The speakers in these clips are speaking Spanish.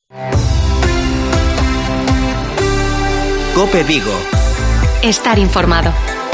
COPE Vigo. Estar informado.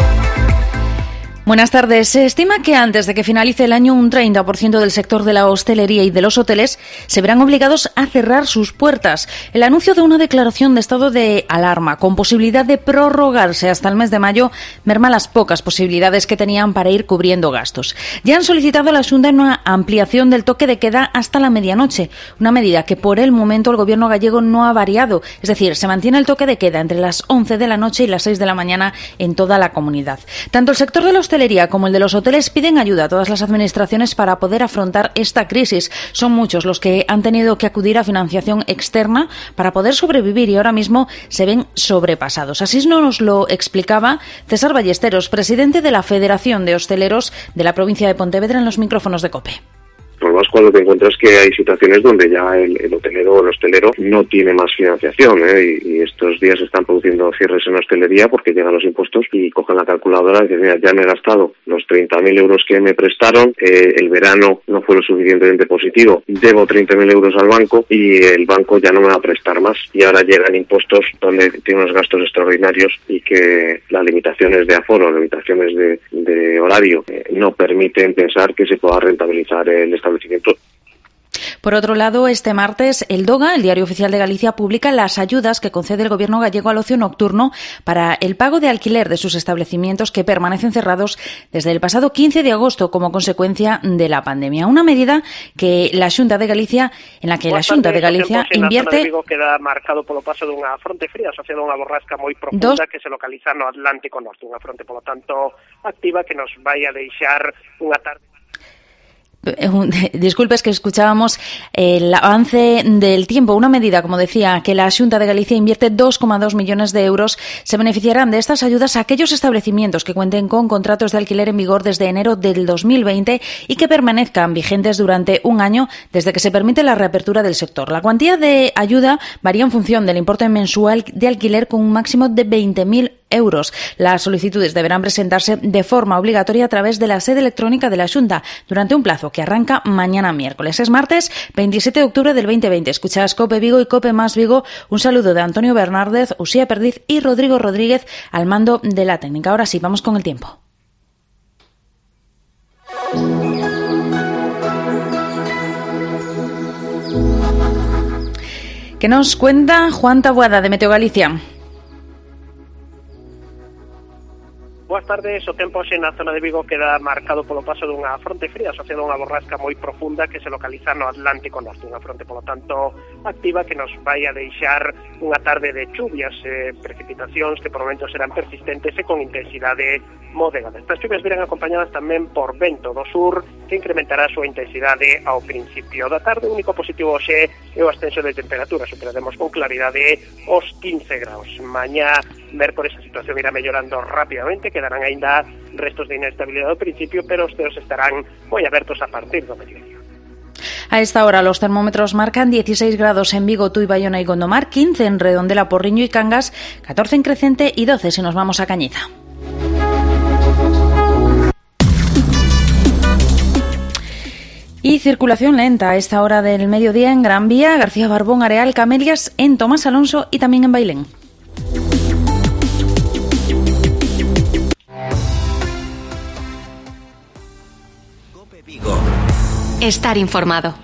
Buenas tardes. Se estima que antes de que finalice el año un 30% del sector de la hostelería y de los hoteles se verán obligados a cerrar sus puertas. El anuncio de una declaración de estado de alarma con posibilidad de prorrogarse hasta el mes de mayo merma las pocas posibilidades que tenían para ir cubriendo gastos. Ya han solicitado a la Xunta una ampliación del toque de queda hasta la medianoche, una medida que por el momento el gobierno gallego no ha variado, es decir, se mantiene el toque de queda entre las 11 de la noche y las 6 de la mañana en toda la comunidad. Tanto el sector de la hostelería como el de los hoteles piden ayuda a todas las administraciones para poder afrontar esta crisis. Son muchos los que han tenido que acudir a financiación externa para poder sobrevivir y ahora mismo se ven sobrepasados. Así nos lo explicaba César Ballesteros, presidente de la Federación de Hosteleros de la provincia de Pontevedra, en los micrófonos de COPE. Más cuando te encuentras que hay situaciones donde ya el hotelero o el hostelero no tiene más financiación, y estos días se están produciendo cierres en hostelería porque llegan los impuestos y cogen la calculadora y dicen, mira, ya me he gastado los 30.000 euros que me prestaron, el verano no fue lo suficientemente positivo, debo 30.000 euros al banco y el banco ya no me va a prestar más, y ahora llegan impuestos donde tiene unos gastos extraordinarios y que las limitaciones de aforo, limitaciones de horario no permiten pensar que se pueda rentabilizar el establecimiento. Por otro lado, este martes, el DOGA, el Diario Oficial de Galicia, publica las ayudas que concede el Gobierno gallego al ocio nocturno para el pago de alquiler de sus establecimientos que permanecen cerrados desde el pasado 15 de agosto como consecuencia de la pandemia. Una medida que la Xunta de Galicia, en la que la Xunta de Galicia invierte... Na zona de Vigo queda marcado polo paso dunha fronte fría asociada a unha borrasca moi profunda que se localiza no Atlántico Norte, unha fronte, polo tanto, activa que nos vai a deixar unha tarde... Disculpe, es que escuchábamos el avance del tiempo. Una medida, como decía, que la Xunta de Galicia invierte 2,2 millones de euros. Se beneficiarán de estas ayudas aquellos establecimientos que cuenten con contratos de alquiler en vigor desde enero del 2020 y que permanezcan vigentes durante un año desde que se permite la reapertura del sector. La cuantía de ayuda varía en función del importe mensual de alquiler con un máximo de 20.000 euros. Las solicitudes deberán presentarse de forma obligatoria a través de la sede electrónica de la Xunta durante un plazo que arranca mañana miércoles. Es martes 27 de octubre del 2020. Escuchas COPE Vigo y COPE Más Vigo. Un saludo de Antonio Bernárdez, Usía Perdiz y Rodrigo Rodríguez al mando de la técnica. Ahora sí, vamos con el tiempo. ¿Qué nos cuenta Juan Taboada de Meteo Galicia? Boas tardes, o tempo hoxe na zona de Vigo queda marcado polo paso dunha fronte fría asociada a unha borrasca moi profunda que se localiza no Atlántico Norte, unha fronte, polo tanto, activa que nos vai a deixar unha tarde de chuvias, precipitacións que por momentos serán persistentes e con intensidade moderada. Estas chuvias virán acompañadas tamén por vento do sur que incrementará a súa intensidade ao principio da tarde. O único positivo hoxe é o ascenso de temperatura, superaremos con claridade os 15 graus. Mañá, mércores, a situación irá mellorando rápidamente, quedarán aínda restos de inestabilidade ao principio, pero os ceos estarán moi abertos a partir do mediodía. A esta hora los termómetros marcan 16 grados en Vigo, Tui, Bayona y Gondomar, 15 en Redondela, Porriño y Cangas, 14 en Crecente y 12 si nos vamos a Cañiza. Y circulación lenta a esta hora del mediodía en Gran Vía, García Barbón, Areal, Camelias, en Tomás Alonso y también en Bailén. Estar informado.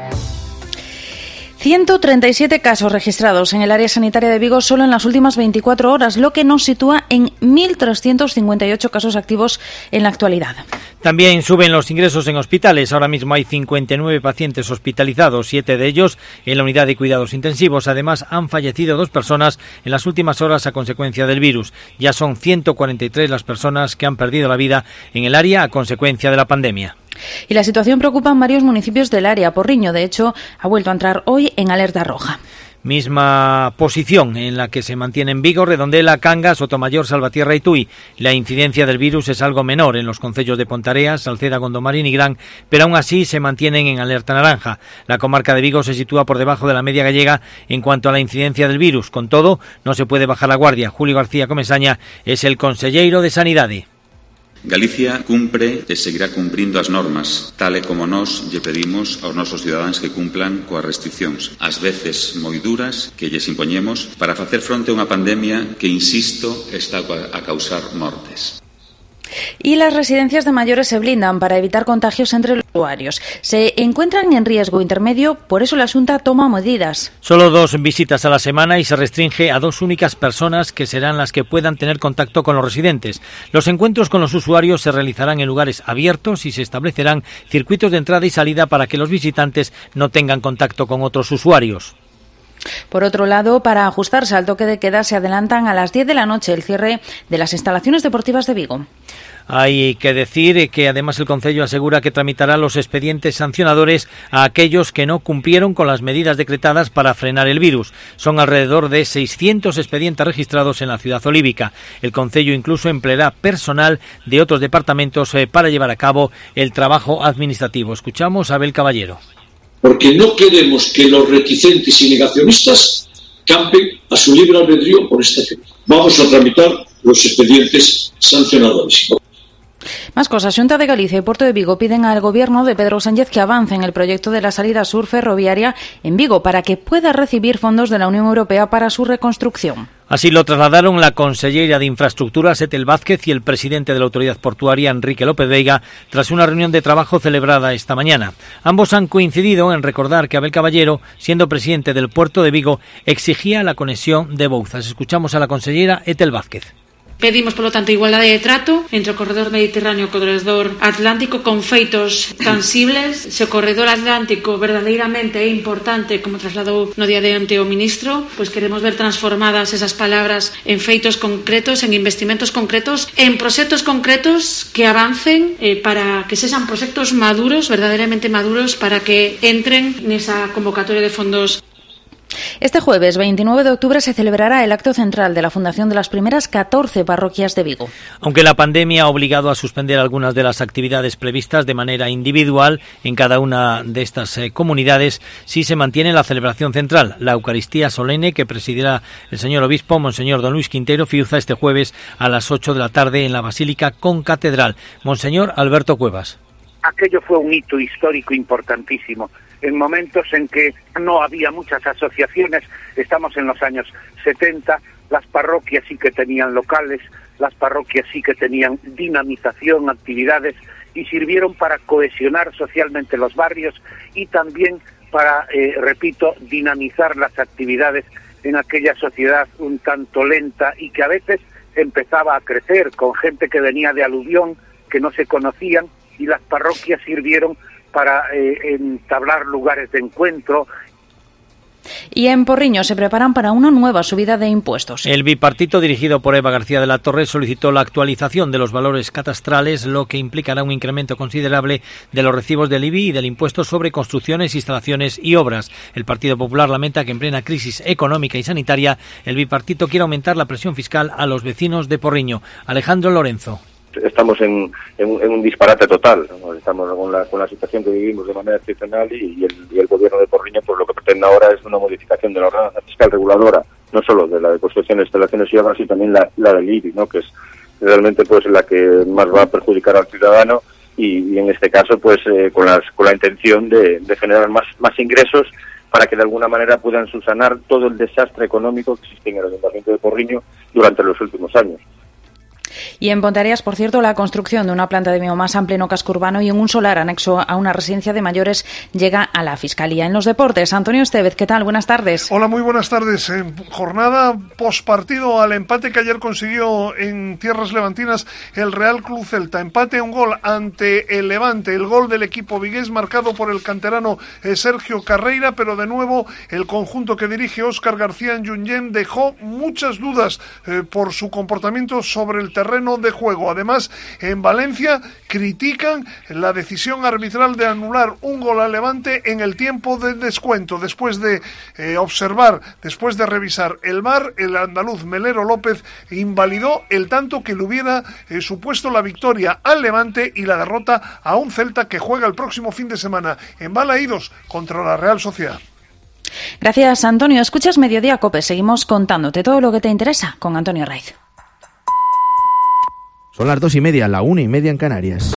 137 casos registrados en el área sanitaria de Vigo solo en las últimas 24 horas, lo que nos sitúa en 1.358 casos activos en la actualidad. También suben los ingresos en hospitales. Ahora mismo hay 59 pacientes hospitalizados, 7 de ellos en la unidad de cuidados intensivos. Además, han fallecido 2 personas en las últimas horas a consecuencia del virus. Ya son 143 las personas que han perdido la vida en el área a consecuencia de la pandemia. Y la situación preocupa en varios municipios del área. Porriño, de hecho, ha vuelto a entrar hoy en alerta roja. Misma posición en la que se mantienen Vigo, Redondela, Cangas, Sotomayor, Salvatierra y Tui. La incidencia del virus es algo menor en los concellos de Pontarea, Salceda, Gondomar y Nigrán, pero aún así se mantienen en alerta naranja. La comarca de Vigo se sitúa por debajo de la media gallega en cuanto a la incidencia del virus. Con todo, no se puede bajar la guardia. Julio García Comesaña es el conselleiro de Sanidade. Galicia cumpre e seguirá cumprindo as normas, tal e como nós lle pedimos aos nosos cidadáns que cumplan coas restriccións, ás veces moi duras, que lles impoñemos para facer fronte a unha pandemia que, insisto, está a causar mortes. Y las residencias de mayores se blindan para evitar contagios entre los usuarios. Se encuentran en riesgo intermedio, por eso la Xunta toma medidas. Solo 2 visitas a la semana y se restringe a 2 únicas personas que serán las que puedan tener contacto con los residentes. Los encuentros con los usuarios se realizarán en lugares abiertos y se establecerán circuitos de entrada y salida para que los visitantes no tengan contacto con otros usuarios. Por otro lado, para ajustarse al toque de queda, se adelantan a las 10 de la noche el cierre de las instalaciones deportivas de Vigo. Hay que decir que además el Concello asegura que tramitará los expedientes sancionadores a aquellos que no cumplieron con las medidas decretadas para frenar el virus. Son alrededor de 600 expedientes registrados en la ciudad olívica. El Concello incluso empleará personal de otros departamentos para llevar a cabo el trabajo administrativo. Escuchamos a Abel Caballero. Porque no queremos que los reticentes y negacionistas campen a su libre albedrío por esta fe. Vamos a tramitar los expedientes sancionadores. Más cosas. Xunta de Galicia y Puerto de Vigo piden al Gobierno de Pedro Sánchez que avance en el proyecto de la salida sur ferroviaria en Vigo para que pueda recibir fondos de la Unión Europea para su reconstrucción. Así lo trasladaron la consellera de Infraestructuras, Etel Vázquez, y el presidente de la Autoridad Portuaria, Enrique López Veiga, tras una reunión de trabajo celebrada esta mañana. Ambos han coincidido en recordar que Abel Caballero, siendo presidente del Puerto de Vigo, exigía la conexión de Bouzas. Escuchamos a la consellera Etel Vázquez. Pedimos, polo tanto, igualdade de trato entre o corredor mediterráneo e o corredor atlántico con feitos tangibles. Se o corredor atlántico verdadeiramente é importante, como trasladou no día de onte o ministro, pois queremos ver transformadas esas palabras en feitos concretos, en investimentos concretos, en proxectos concretos que avancen para que sexan proxectos maduros, verdadeiramente maduros, para que entren nesa convocatoria de fondos. Este jueves 29 de octubre se celebrará el acto central de la fundación de las primeras 14 parroquias de Vigo. Aunque la pandemia ha obligado a suspender algunas de las actividades previstas de manera individual en cada una de estas comunidades, sí se mantiene la celebración central, la Eucaristía solemne que presidirá el señor obispo, Monseñor Don Luis Quintero Fiuza, este jueves a las 8 de la tarde en la Basílica Concatedral. Monseñor Alberto Cuevas. Aquello fue un hito histórico importantísimo. En momentos en que no había muchas asociaciones, estamos en los años 70, las parroquias sí que tenían locales, las parroquias sí que tenían dinamización, actividades, y sirvieron para cohesionar socialmente los barrios y también para, repito, dinamizar las actividades en aquella sociedad un tanto lenta y que a veces empezaba a crecer con gente que venía de aluvión, que no se conocían, y las parroquias sirvieron para entablar lugares de encuentro. Y en Porriño se preparan para una nueva subida de impuestos. El bipartito dirigido por Eva García de la Torre solicitó la actualización de los valores catastrales, lo que implicará un incremento considerable de los recibos del IBI y del impuesto sobre construcciones, instalaciones y obras. El Partido Popular lamenta que en plena crisis económica y sanitaria el bipartito quiere aumentar la presión fiscal a los vecinos de Porriño. Alejandro Lorenzo. Estamos en un disparate total, ¿no? Estamos con la situación que vivimos de manera excepcional y el gobierno de Porriño pues lo que pretende ahora es una modificación de la ordenanza fiscal reguladora, no solo de la de construcciones, instalaciones y obras, sino también la del IBI, ¿no? Que es realmente pues la que más va a perjudicar al ciudadano y en este caso pues con la intención de generar más ingresos para que de alguna manera puedan subsanar todo el desastre económico que existe en el Ayuntamiento de Porriño durante los últimos años. Y en Ponteareas, por cierto, la construcción de una planta de biomasa en pleno casco urbano y en un solar anexo a una residencia de mayores llega a la Fiscalía. En los deportes, Antonio Estevez, ¿qué tal? Buenas tardes. Hola, muy buenas tardes. Jornada postpartido al empate que ayer consiguió en tierras levantinas el Real Club Celta. Empate a un gol ante el Levante. El gol del equipo vigués marcado por el canterano Sergio Carreira, pero de nuevo el conjunto que dirige Óscar García en Junyent dejó muchas dudas por su comportamiento sobre el terreno de juego. Además, en Valencia critican la decisión arbitral de anular un gol al Levante en el tiempo de descuento. Después de después de revisar el VAR, el andaluz Melero López invalidó el tanto que le hubiera supuesto la victoria al Levante y la derrota a un Celta que juega el próximo fin de semana en Balaídos contra la Real Sociedad. Gracias, Antonio. Escuchas Mediodía COPE. Seguimos contándote todo lo que te interesa con Antonio Raiz. Son las 2:30, la 1:30 en Canarias.